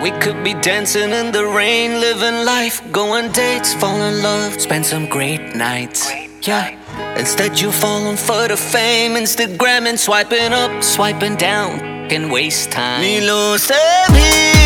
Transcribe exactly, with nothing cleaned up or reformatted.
We could be dancing in the rain, living life, go on dates, fall in love, spend some great nights. Yeah. Instead you falling for the fame, Instagram and swiping up, swiping down, can waste time. Ni lo sabía.